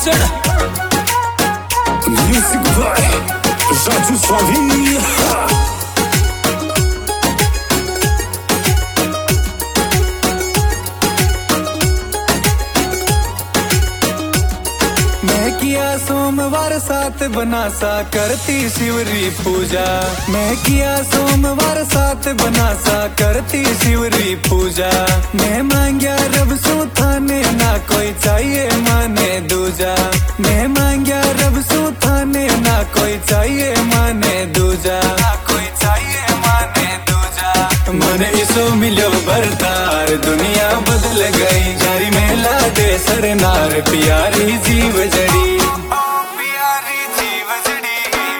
Mixer Music vai Rádio Solinha. मैं किया सोमवार सात बनासा करती शिवरी पूजा। मैं किया सोमवार सात बनासा करती शिवरी पूजा। मैं मांग्या रब सु थाने ना कोई चाहिए माने दूजा। मैं मांग्या रब सु थाने ना कोई चाहिए माने दूजा। ना कोई चाहिए माने दूजा। मने इसो मिलो बरतार दुनिया बदल गई। जारी मेला दे सरनार प्यारी जीव जड़ी। प्यारी जीव जड़ी।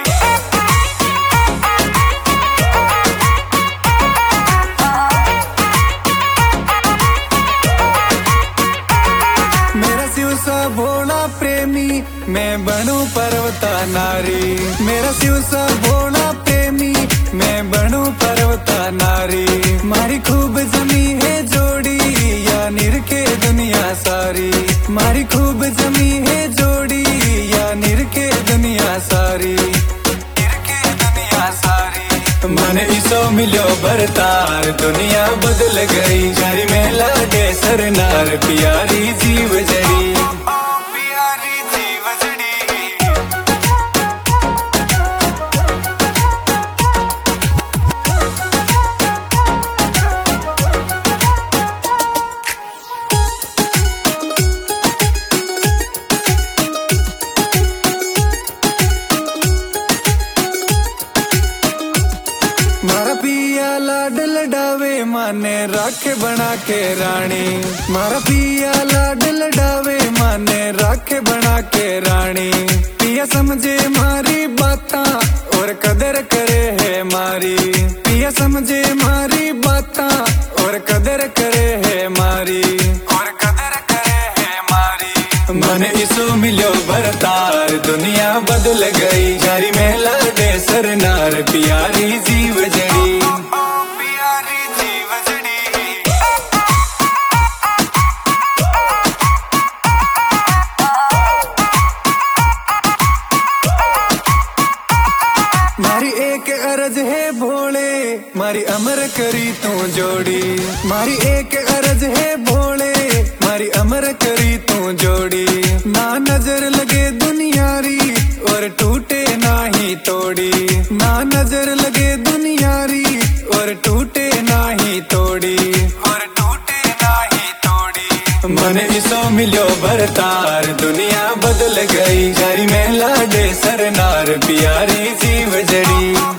मेरा शिव सा भोला प्रेमी मैं बनूं पर्वता नारी। मेरा शिव सा भोला प्रेमी मैं बनूं पर्वता नारी। मारी खूब जमी है जोड़ी या निरखे दुनिया सारी। मारी खूब जमी है जोड़ी या निरखे दुनिया सारी। निरखे दुनिया सारी। मन इसो मिलो बरतार दुनिया बदल गई। जारी मेला दे सरनार प्यारी जीव जड़ी। प्यारी जीव जड़ी। मारा पिया लाड लडावे माने राखे बना के रानी। मारा पिया लाड लडावे माने राखे बना के रानी। पिया समझे मारी बाता और कदर करे है मारी। पिया समझे मारी बाता और कदर करे है मारी। और कदर करे है मारी। मन इसो मिलो बरतार दुनिया बदल गई। जारी मेला दे सरनार प्यारी जीव जड़ी। प्यारी जीव जड़ी। मारी एक अरज है भोले मारी अमर करी तू जोड़ी। मारी एक अरज है भोले मारी अमर करी तू जोड़ी। ना नजर लगे दुनियारी और टूटे ना ही तोड़ी। ना नजर लगे दुनियारी और टूटे ना ही तोड़ी। और टूटे ना ही तोड़ी। मन इसो मिलो बरतार दुनिया बदल गई। जारी मेला दे सरनार प्यारी जीव जड़ी।